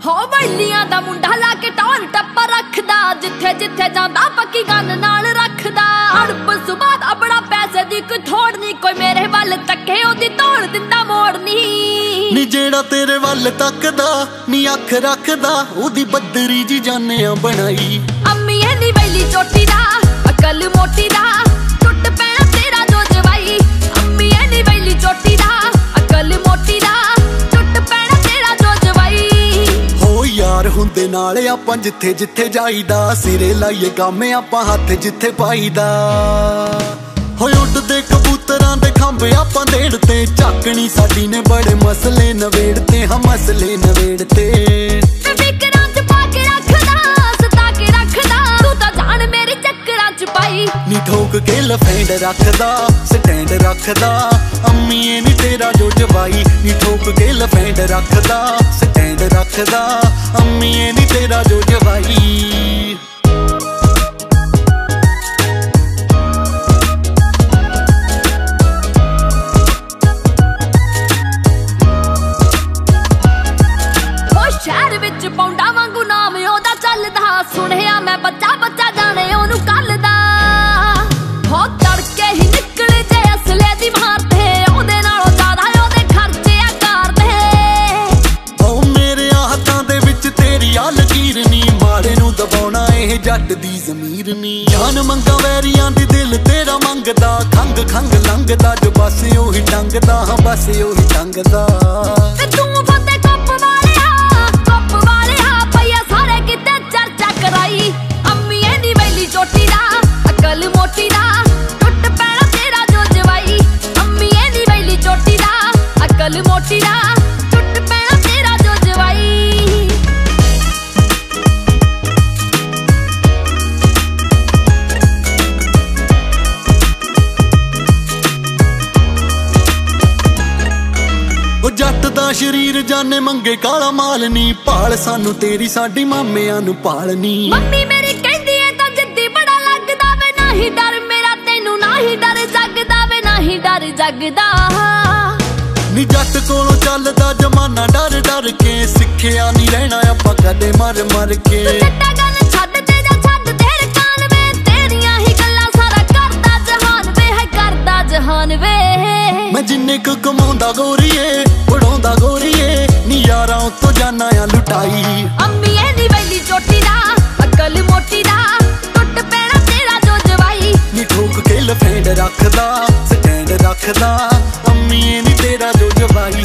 ਹੋ ਵੈਲੀਆਂ ਦਾ ਮੁੰਡਾ ਲਾ ਕੇ ਟੌਰ ਟੱਪਾ ਰੱਖਦਾ, ਜਿੱਥੇ ਜਿੱਥੇ ਜਾਂਦਾ ਪੱਕੀ ਗੱਲ ਨਾਲ ਰੱਖਦਾ। ਅੜਬ ਸੁਬਾਦ ਆਪਣਾ ਪੈਸੇ ਦੀ ਕੋਈ ਥੋੜ ਨੀ, ਕੋਈ ਮੇਰੇ ਵੱਲ ਤੱਕੇ ਉਹਦੀ ਤੋੜ ਦਿੰਦਾ ਮੋੜ ਨੀ ਜਿਹੜਾ ਤੇਰੇ ਵੱਲ ਤੱਕਦਾ ਨੀ ਅੱਖ ਰੱਖਦਾ, ਉਹਦੀ ਬੱਦਰੀ ਜੀ ਜਾਨਿਆਂ ਬਣਾਈ। ਅੰਮੀ ਨੀ ਵੈਲੀ ਚੋਟੀ ਦਾ ਅਕਲ ਮੋਟੀ ਦਾ, ਟੁੱਟ ਪੈਣਾ ਤੇਰਾ ਜੋ ਜਵਾਈ। ਅੰਮੀ ਨੀ ਵੈਲੀ ਚੋਟੀ ਦਾ ਅਕਲ ਮੋਟੀ ਦਾ, ਟੁੱਟ ਪੈਣਾ ਤੇਰਾ ਜੋ ਜਵਾਈ। ਹੋ ਯਾਰ ਹੁੰਦੇ ਨਾਲ ਆਪਾਂ ਜਿੱਥੇ ਜਿੱਥੇ ਜਾਈਦਾ, ਸਿਰੇ ਲਾਈਏ ਗਾਮੇ ਆਪਾਂ ਹੱਥ ਜਿੱਥੇ ਪਾਈਦਾ। ਹੋਏ ਉੱਡਦੇ ਕਬੂਤਰਾਂ ਦੇ ਖੰਭ ਆਪਾਂ ਦੇੜਤੇ, ਝਾਕਣੀ ਸਾਡੀ ਨੇ ਬੜੇ ਮਸਲੇ ਨਵੇੜਤੇ, ਹਾਂ ਮਸਲੇ ਨਵੇੜਤੇ। ਫਿਕਰਾਂ ਚ ਪਾ ਕੇ ਰੱਖਦਾ, ਸਤਾ ਕੇ ਰੱਖਦਾ, ਤੂੰ ਤਾਂ ਜਾਣ ਮੇਰੇ ਚੱਕਰਾਂ ਚ ਪਾਈ। ਨੀ ਠੋਕ ਕੇ ਲਫੈਂਡ ਰੱਖਦਾ, ਸਟੈਂਡ ਰੱਖਦਾ, ਅੰਮੀਏ ਨੀ ਤੇਰਾ ਜੋ ਜਵਾਈ। ਨੀ ਠੋਕ ਕੇ ਲਫੈਂਡ ਰੱਖਦਾ, ਸਟੈਂਡ ਰੱਖਦਾ, ਅੰਮੀਏ ਨੀ ਤੇਰਾ ਜੋ ਜਵਾਈ। ਸ਼ਹਿਰ ਵਿੱਚ ਪੌਂਡਾ ਵਾਂਗੂ ਨਾਮ ਉਹਦਾ ਚੱਲਦਾ, ਸੁਣਿਆ ਮੈਂ ਬੱਚਾ ਬੱਚਾ ਜਾਣੇ ਉਹਨੂੰ ਕੱਲ ਦਾ। ਹੋ ਤੜਕੇ ਹੀ ਨਿਕਲ ਜੇ ਅਸਲੇ ਦੀ ਮਾਰ ਤੇ, ਉਹਦੇ ਨਾਲੋਂ ਜ਼ਿਆਦਾ ਉਹਦੇ ਖਰਚੇ ਆ ਕਰਦੇ। ਓ ਮੇਰੇ ਹੱਥਾਂ ਦੇ ਵਿੱਚ ਤੇਰੀ ਆ ਲਕੀਰ ਨੀ, ਮਾੜੇ ਨੂੰ ਦਬਾਉਣਾ ਇਹ ਜੱਟ ਦੀ ਜ਼ਮੀਰ ਨੀ। ਜਾਨ ਮੰਗਾ ਵੈਰੀਆਂ ਦੀ ਦਿਲ ਤੇਰਾ ਮੰਗਦਾ, ਖੰਗ ਖੰਗ ਲੰਘਦਾ ਜੋ ਬਸ ਉਹੀ ਟੰਗਦਾ, ਹਾਂ ਬਸ ਉਹੀ ਟੰਗਦਾ। ਤੇ ਤੂੰ ਫੱਤੇ ਕੱਪ ਵਾਲਿਆ ਪਈਆ ਸਾਰੇ ਕਿਤੇ ਚਰਚਾ ਕਰਾਈ। ਅੰਮੀ ਨੀ ਵੈਲੀ ਚੋਟੀ ਦਾ ਅਕਲ ਮੋਟੀ ਦਾ, ਟੁੱਟ ਪੈਣਾ ਤੇਰਾ ਜੋ ਜਵਾਈ। ਅੰਮੀ ਨੀ ਵੈਲੀ ਚੋਟੀ ਦਾ ਅਕਲ ਮੋਟੀ ਦਾ, ਟੁੱਟ ਪੈਣਾ ਤੇਰਾ ਜੋ ਜਵਾਈ। ਉਹ ਜੱਟ ਦਾ ਸ਼ਰੀਰ ਜਾਨੇ ਮੰਗੇ ਕਾਲਾ ਮਾਲ ਨੀ, ਭਾਲ ਸਾਨੂੰ ਤੇਰੀ ਸਾਡੀ ਮਾਮਿਆਂ ਨੂੰ ਪਾਲਨੀ। ਮੰਮੀ ਮੇਰੀ ਕਹਿੰਦੀ ਏ ਤਾਂ ਜਿੱਦੀ ਬੜਾ ਲੱਗਦਾ ਵੇ, ਨਹੀਂ ਡਰ ਮੇਰਾ ਤੈਨੂੰ ਨਹੀਂ ਡਰ ਜਗਦਾ ਵੇ, ਨਹੀਂ ਡਰ ਜਗਦਾ। ਨੀ ਜੱਟ ਕੋਲੋਂ ਚੱਲਦਾ ਜਮਾਨਾ ਡਰ ਡਰ ਕੇ, ਸਿੱਖਿਆ ਨੀ ਰਹਿਣਾ ਆਪਾਂ ਕਦੇ ਮਰ ਮਰ ਕੇ। ਤੂੰ ਜੱਟਾ ਗੱਲ ਛੱਡ ਤੇ ਜਾ ਛੱਡ ਤੇਰੇ ਕਾਨ ਵੇ, ਤੇਰੀਆਂ ਹੀ ਗੱਲਾਂ ਸਾਰਾ ਕਰਦਾ ਜਹਾਨ ਵੇ, ਹੈ ਕਰਦਾ ਜਹਾਨ ਵੇ। ਮੈਂ ਜਿੰਨੇ ਕੁ ਕਮਾਉਂਦਾ ਗੋਰੀਏ ਉਡਾਉਂਦਾ ਗੋਰੀਏ, ਨੀ ਯਾਰਾਂ ਉੱਤੋਂ ਜਾਨਾ ਆ ਲੁਟਾਈ। ਅੰਮੀ ਨੀ ਵੈਲੀ ਚੋਟੀ ਦਾ ਅਕਲ ਮੋਟੀ ਦਾ, ਟੁੱਟ ਪੈਣਾ ਤੇਰਾ ਜੋ ਜਵਾਈ। ਨੀ ਠੋਕ ਕੇ ਲਫੈਂਡ ਰੱਖਦਾ, ਸਟੈਂਡ ਰੱਖਦਾ, ਅੰਮੀਏ ਨੀ ਤੇਰਾ ਜੋ ਜਵਾਈ।